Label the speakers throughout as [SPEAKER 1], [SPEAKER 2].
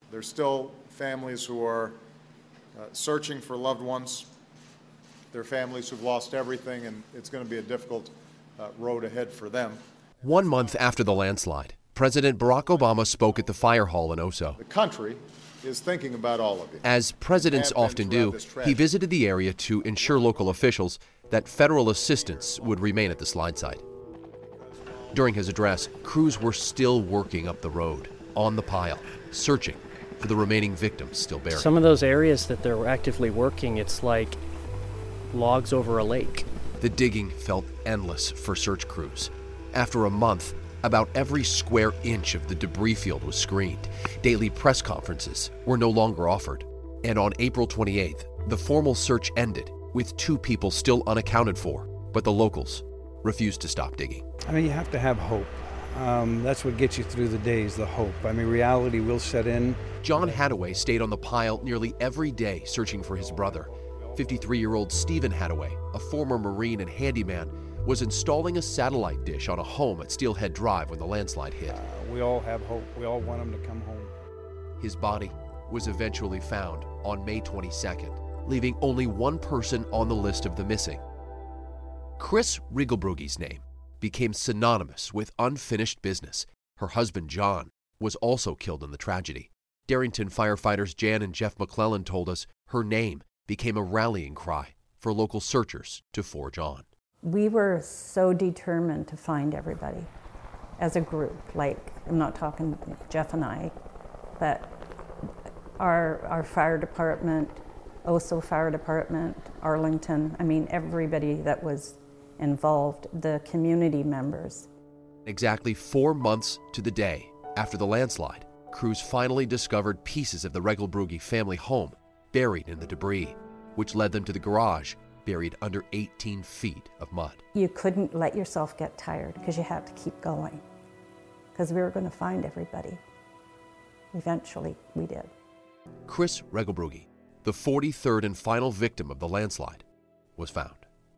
[SPEAKER 1] There's still families who are searching for loved ones. There are families who've lost everything, and it's going to be a difficult road ahead for them.
[SPEAKER 2] 1 month after the landslide, President Barack Obama spoke at the fire hall in Oso.
[SPEAKER 1] The country is thinking about all of you.
[SPEAKER 2] As presidents often do, he visited the area to ensure local officials that federal assistance would remain at the slide site. During his address, crews were still working up the road, on the pile, searching for the remaining victims still buried.
[SPEAKER 3] Some of those areas that they're actively working, it's like logs over a lake.
[SPEAKER 2] The digging felt endless for search crews. After a month, about every square inch of the debris field was screened. Daily press conferences were no longer offered. And on April 28th, the formal search ended with 2 people still unaccounted for. But the locals refused to stop digging.
[SPEAKER 4] I mean, you have to have hope. That's what gets you through the days, the hope. I mean, reality will set in.
[SPEAKER 2] John Hadaway stayed on the pile nearly every day searching for his brother. 53-year-old Stephen Hadaway, a former Marine and handyman, was installing a satellite dish on a home at Steelhead Drive when the landslide hit.
[SPEAKER 4] We all have hope. We all want him to come home.
[SPEAKER 2] His body was eventually found on May 22nd, leaving only one person on the list of the missing. Chris Rigelbrugge's name became synonymous with unfinished business. Her husband, John, was also killed in the tragedy. Darrington firefighters Jan and Jeff McClellan told us her name became a rallying cry for local searchers to forge on.
[SPEAKER 5] We were so determined to find everybody as a group. Like, I'm not talking Jeff and I, but our fire department, Oso Fire Department, Arlington, I mean, everybody that was involved, the community members.
[SPEAKER 2] Exactly 4 months to the day after the landslide, crews finally discovered pieces of the Rigelbrugge family home buried in the debris, which led them to the garage, buried under 18 feet of mud.
[SPEAKER 5] You couldn't let yourself get tired because you had to keep going, because we were going to find everybody. Eventually, we did.
[SPEAKER 2] Chris Rigelbrugge, the 43rd and final victim of the landslide, was found.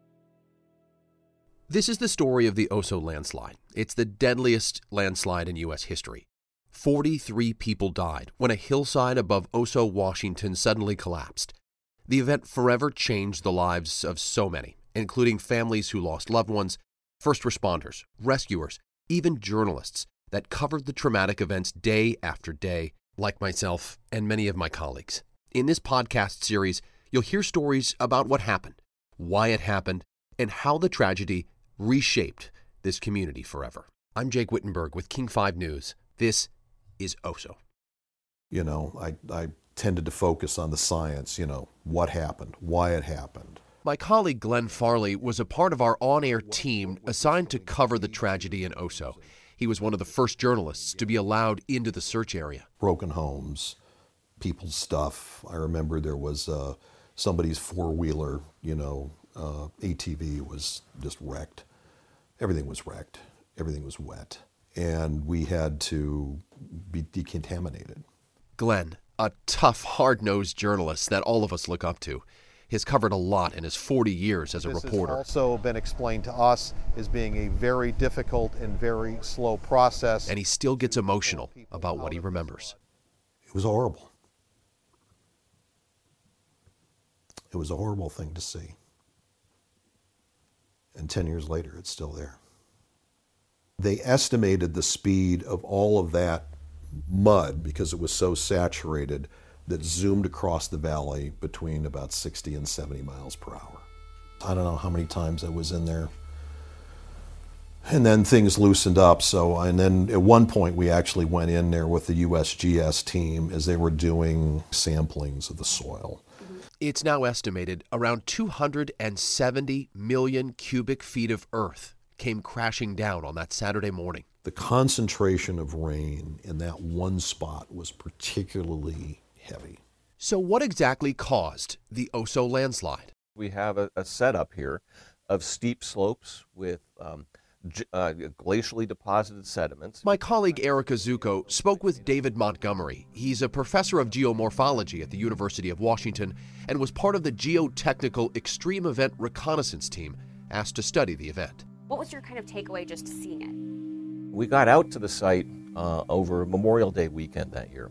[SPEAKER 2] This is the story of the Oso landslide. It's the deadliest landslide in U.S. history. 43 people died when a hillside above Oso, Washington suddenly collapsed. The event forever changed the lives of so many, including families who lost loved ones, first responders, rescuers, even journalists that covered the traumatic events day after day, like myself and many of my colleagues. In this podcast series, you'll hear stories about what happened, why it happened, and how the tragedy reshaped this community forever. I'm Jake Wittenberg with King 5 News. This is Oso.
[SPEAKER 6] You know, I tended to focus on the science, what happened, why it happened.
[SPEAKER 2] My colleague Glenn Farley was a part of our on-air team assigned to cover the tragedy in Oso. He was one of the first journalists to be allowed into the search area.
[SPEAKER 6] Broken homes, people's stuff. I remember there was somebody's four-wheeler, ATV was just wrecked. Everything was wrecked. Everything was wet. And we had to be decontaminated.
[SPEAKER 2] Glenn, a tough, hard-nosed journalist that all of us look up to, has covered a lot in his 40 years as a reporter.
[SPEAKER 7] This has also been explained to us as being a very difficult and very slow process.
[SPEAKER 2] And he still gets emotional about what he remembers.
[SPEAKER 6] It was horrible. It was a horrible thing to see. And 10 years later, it's still there. They estimated the speed of all of that mud, because it was so saturated, that zoomed across the valley between about 60 and 70 miles per hour. I don't know how many times I was in there. And then things loosened up. And then at one point we actually went in there with the USGS team as they were doing samplings of the soil.
[SPEAKER 2] It's now estimated around 270 million cubic feet of earth came crashing down on that Saturday morning.
[SPEAKER 6] The concentration of rain in that one spot was particularly heavy.
[SPEAKER 2] So what exactly caused the Oso landslide?
[SPEAKER 8] We have a setup here of steep slopes with glacially deposited sediments.
[SPEAKER 2] My colleague Erica Zucco spoke with David Montgomery. He's a professor of geomorphology at the University of Washington and was part of the Geotechnical Extreme Event Reconnaissance Team asked to study the event.
[SPEAKER 9] What was your kind of takeaway just seeing it?
[SPEAKER 8] We got out to the site over Memorial Day weekend that year.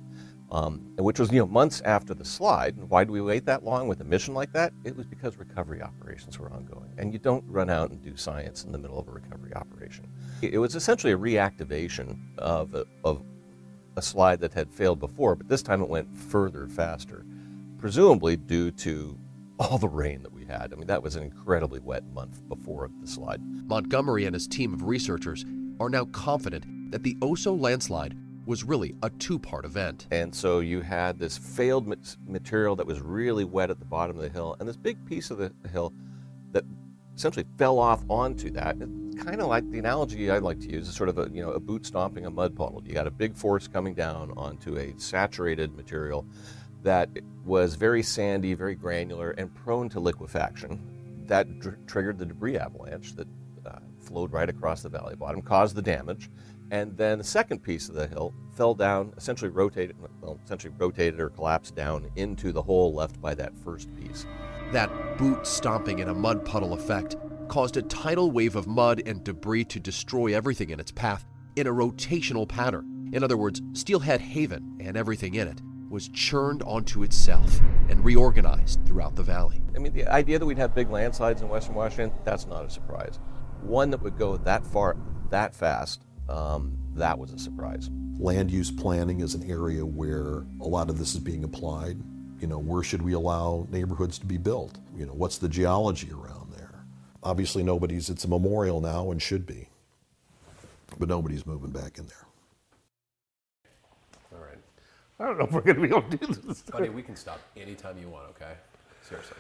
[SPEAKER 8] which was months after the slide. And why do we wait that long with a mission like that? It was because recovery operations were ongoing, and you don't run out and do science in the middle of a recovery operation. It was essentially a reactivation of a slide that had failed before, but this time it went further, faster, presumably due to all the rain that we had. I mean, that was an incredibly wet month before the slide.
[SPEAKER 2] Montgomery and his team of researchers are now confident that the Oso landslide was really a two-part event.
[SPEAKER 8] And so you had this failed material that was really wet at the bottom of the hill, and this big piece of the hill that essentially fell off onto that. It's kind of like the analogy I like to use is sort of a boot stomping a mud puddle. You got a big force coming down onto a saturated material that was very sandy, very granular, and prone to liquefaction. That triggered the debris avalanche that flowed right across the valley bottom, caused the damage. And then the second piece of the hill fell down, essentially rotated or collapsed down into the hole left by that first piece.
[SPEAKER 2] That boot stomping in a mud puddle effect caused a tidal wave of mud and debris to destroy everything in its path in a rotational pattern. In other words, Steelhead Haven and everything in it was churned onto itself and reorganized throughout the valley.
[SPEAKER 8] I mean, the idea that we'd have big landslides in western Washington, that's not a surprise. One that would go that far, that fast, that was a surprise.
[SPEAKER 6] Land use planning is an area where a lot of this is being applied. Where should we allow neighborhoods to be built? What's the geology around there? Obviously it's a memorial now and should be, but nobody's moving back in there.
[SPEAKER 9] All right.
[SPEAKER 10] I don't know if we're going to be able to do this.
[SPEAKER 9] Buddy, we can stop anytime you want, okay? Seriously.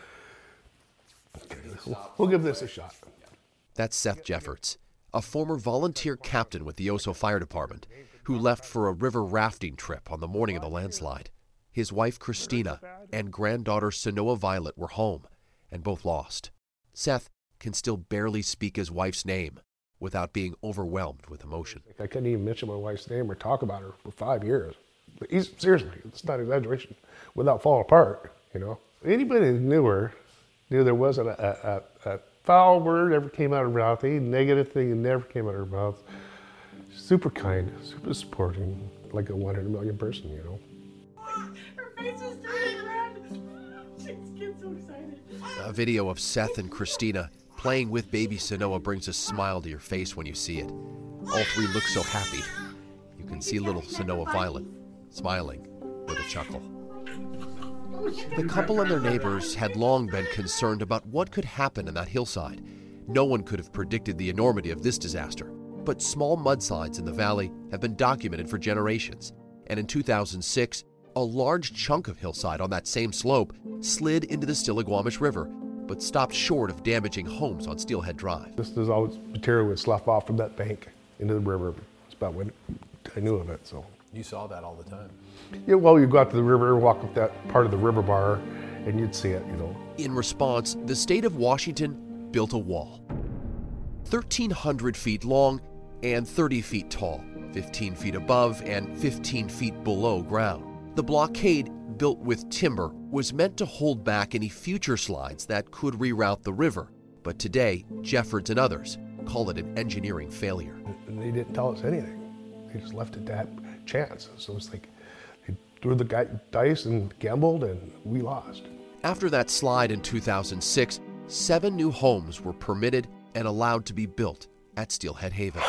[SPEAKER 10] We'll give this a shot.
[SPEAKER 2] That's Seth Jeffords, a former volunteer captain with the Oso Fire Department, who left for a river rafting trip on the morning of the landslide. His wife, Christina, and granddaughter, Sanoa Violet, were home, and both lost. Seth can still barely speak his wife's name without being overwhelmed with emotion.
[SPEAKER 10] I couldn't even mention my wife's name or talk about her for 5 years. Seriously, it's not exaggeration, without falling apart, Anybody who knew her knew there wasn't a foul word ever came out of her mouth, any negative thing never came out of her mouth. Super kind, super supporting, like a 1 in a million person,
[SPEAKER 11] Her face is turning red. She gets so excited.
[SPEAKER 2] A video of Seth and Christina playing with baby Sanoa brings a smile to your face when you see it. All three look so happy. You can see little Sanoa Violet smiling with a chuckle. The couple and their neighbors had long been concerned about what could happen in that hillside. No one could have predicted the enormity of this disaster, but small mudslides in the valley have been documented for generations. And in 2006, a large chunk of hillside on that same slope slid into the Stillaguamish River, but stopped short of damaging homes on Steelhead Drive.
[SPEAKER 10] There's always material would slough off from that bank into the river. That's about when I knew of it, so.
[SPEAKER 9] You saw that all the time.
[SPEAKER 10] Yeah, well, you go out to the river, walk up that part of the river bar, and you'd see it,
[SPEAKER 2] In response, the state of Washington built a wall. 1,300 feet long and 30 feet tall, 15 feet above and 15 feet below ground. The blockade, built with timber, was meant to hold back any future slides that could reroute the river. But today, Jeffords and others call it an engineering failure.
[SPEAKER 10] And they didn't tell us anything. They just left it to that chance. So it's like they threw the dice and gambled, and we lost.
[SPEAKER 2] After that slide in 2006, 7 new homes were permitted and allowed to be built at Steelhead Haven.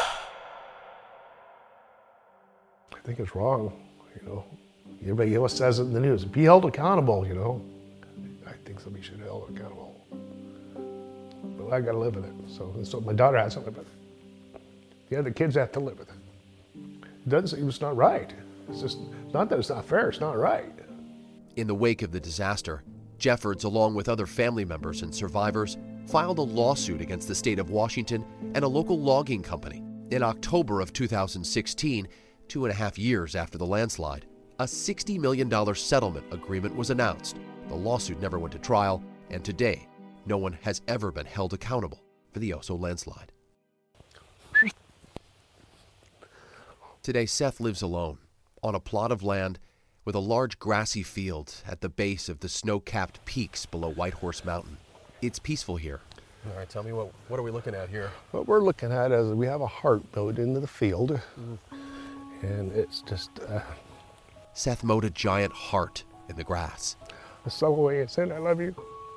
[SPEAKER 10] I think it's wrong, Everybody else says it in the news. Be held accountable, I think somebody should be held accountable. But I got to live with it. So my daughter has to live with it. The other kids have to live with it. It doesn't seem it's not right. It's not that it's not fair, it's not right.
[SPEAKER 2] In the wake of the disaster, Jeffords, along with other family members and survivors, filed a lawsuit against the state of Washington and a local logging company. In October of 2016, 2.5 years after the landslide, a $60 million settlement agreement was announced. The lawsuit never went to trial, and today, no one has ever been held accountable for the Oso landslide. Today, Seth lives alone on a plot of land with a large grassy field at the base of the snow-capped peaks below Whitehorse Mountain. It's peaceful here.
[SPEAKER 9] All right, tell me, what are we looking at here?
[SPEAKER 10] What we're looking at is we have a heart built into the field, and it's just
[SPEAKER 2] Seth mowed a giant heart in the grass.
[SPEAKER 10] I saw away and said, I love you.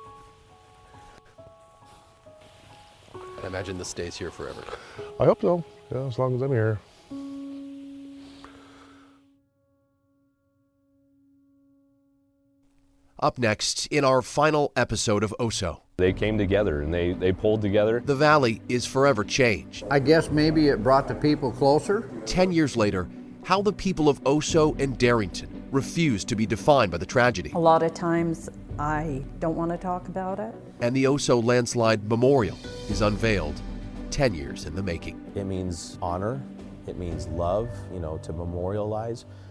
[SPEAKER 9] I imagine this stays here forever.
[SPEAKER 10] I hope so, yeah, as long as I'm here.
[SPEAKER 2] Up next, in our final episode of Oso,
[SPEAKER 12] They came together and they pulled together.
[SPEAKER 2] the valley is forever changed.
[SPEAKER 13] I guess maybe it brought the people closer.
[SPEAKER 2] 10 years later, how the people of Oso and Darrington refused to be defined by the tragedy,
[SPEAKER 5] A lot of times I don't want to talk about it.
[SPEAKER 2] and the Oso landslide memorial is unveiled 10 years in the making.
[SPEAKER 14] It means honor, it means love, to memorialize